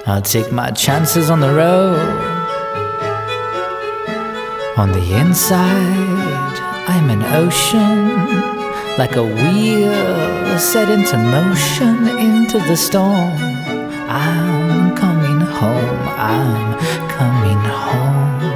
I'll take my chances on the road. On the inside, I'm an ocean, like a wheel set into motion into the storm. I'm coming home, I'm coming home.